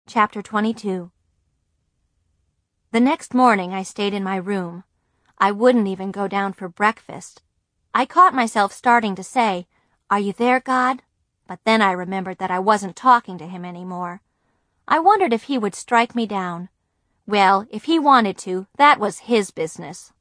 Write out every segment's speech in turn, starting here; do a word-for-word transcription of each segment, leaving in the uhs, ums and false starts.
Chapter twenty-two. The next morning I stayed in my room. I wouldn't even go down for breakfast. I caught myself starting to say, "Are you there, God?" But then I remembered that I wasn't talking to him anymore. I wondered if he would strike me down. Well, if he wanted to, that was his business.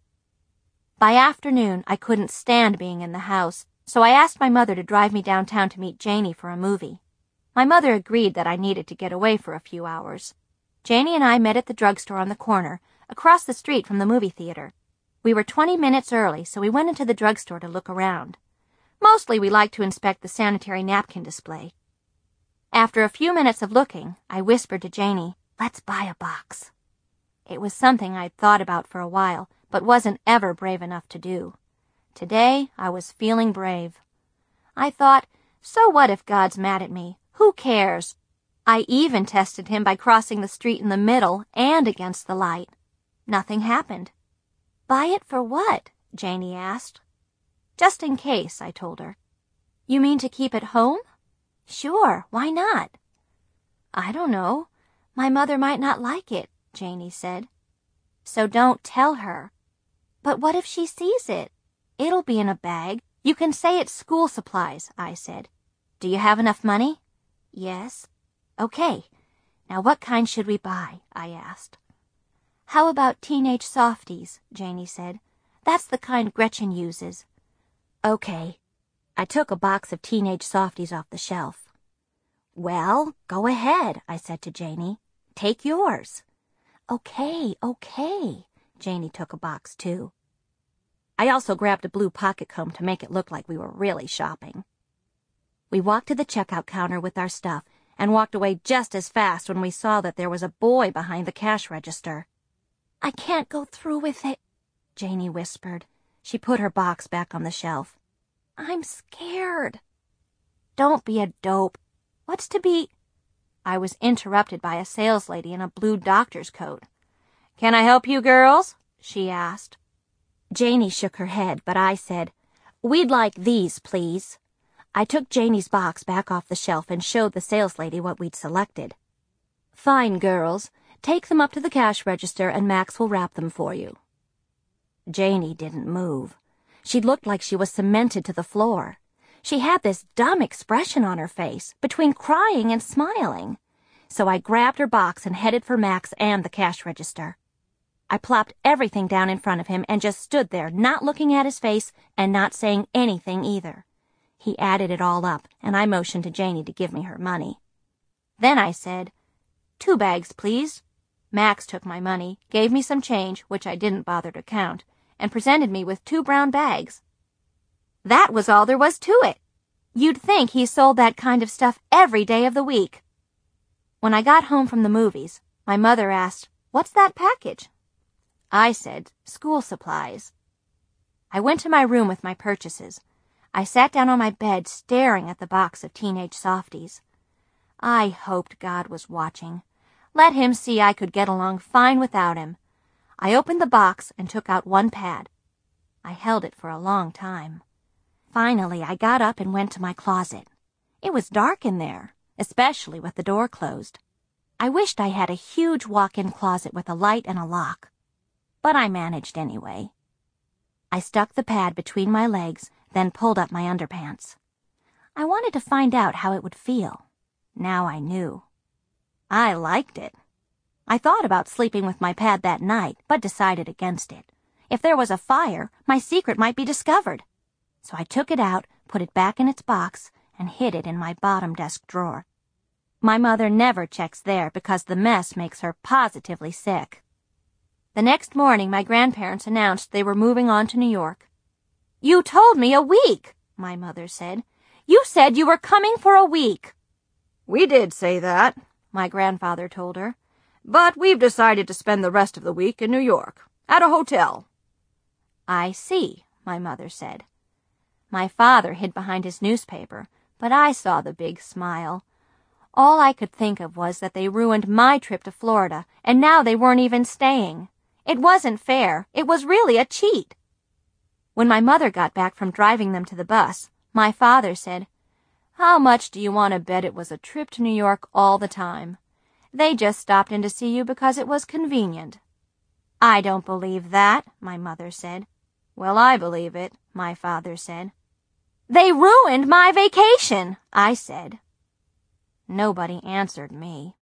By afternoon, I couldn't stand being in the house, so I asked my mother to drive me downtown to meet Janie for a movie. My mother agreed that I needed to get away for a few hours. Janie and I met at the drugstore on the corner, across the street from the movie theater. We were twenty minutes early, so we went into the drugstore to look around. Mostly we liked to inspect the sanitary napkin display. After a few minutes of looking, I whispered to Janie, "Let's buy a box." It was something I'd thought about for a while, but wasn't ever brave enough to do. Today, I was feeling brave. I thought, so what if God's mad at me? Who cares? I even tested him by crossing the street in the middle and against the light. Nothing happened. "Buy it for what?" Janie asked. "Just in case," I told her. "You mean to keep it home?" "Sure, why not?" "I don't know. My mother might not like it," Janie said. "So don't tell her." "But what if she sees it?" "It'll be in a bag. You can say it's school supplies," I said. "Do you have enough money?" "Yes." "Okay. Now what kind should we buy?" I asked. "How about teenage softies?" Janie said. "That's the kind Gretchen uses." "Okay." I took a box of teenage softies off the shelf. "Well, go ahead," I said to Janie. "Take yours." "Okay, okay." Janie took a box, too. I also grabbed a blue pocket comb to make it look like we were really shopping. We walked to the checkout counter with our stuff and walked away just as fast when we saw that there was a boy behind the cash register. "I can't go through with it," Janie whispered. She put her box back on the shelf. "I'm scared." "Don't be a dope. What's to be—" I was interrupted by a saleslady in a blue doctor's coat. "Can I help you, girls?" she asked. Janie shook her head, but I said, "We'd like these, please." I took Janie's box back off the shelf and showed the saleslady what we'd selected. "Fine, girls. Take them up to the cash register and Max will wrap them for you." Janie didn't move. She looked like she was cemented to the floor. She had this dumb expression on her face, between crying and smiling. So I grabbed her box and headed for Max and the cash register. I plopped everything down in front of him and just stood there, not looking at his face and not saying anything either. He added it all up, and I motioned to Janie to give me her money. Then I said, "Two bags, please." Max took my money, gave me some change, which I didn't bother to count, and presented me with two brown bags. That was all there was to it. You'd think he sold that kind of stuff every day of the week. When I got home from the movies, my mother asked, "What's that package?" I said, "School supplies." I went to my room with my purchases. I sat down on my bed staring at the box of teenage softies. I hoped God was watching. Let him see I could get along fine without him. I opened the box and took out one pad. I held it for a long time. Finally, I got up and went to my closet. It was dark in there, especially with the door closed. I wished I had a huge walk-in closet with a light and a lock. But I managed anyway. I stuck the pad between my legs, then pulled up my underpants. I wanted to find out how it would feel. Now I knew. I liked it. I thought about sleeping with my pad that night, but decided against it. If there was a fire, my secret might be discovered. So I took it out, put it back in its box, and hid it in my bottom desk drawer. My mother never checks there because the mess makes her positively sick. The next morning, my grandparents announced they were moving on to New York. "You told me a week," my mother said. "You said you were coming for a week." "We did say that," my grandfather told her. "But we've decided to spend the rest of the week in New York, at a hotel." "I see," my mother said. My father hid behind his newspaper, but I saw the big smile. All I could think of was that they ruined my trip to Florida, and now they weren't even staying. It wasn't fair. It was really a cheat. When my mother got back from driving them to the bus, my father said, "How much do you want to bet it was a trip to New York all the time?" They just stopped in to see you because it was convenient." "I don't believe that," my mother said. "Well, I believe it," my father said. "They ruined my vacation," I said. Nobody answered me.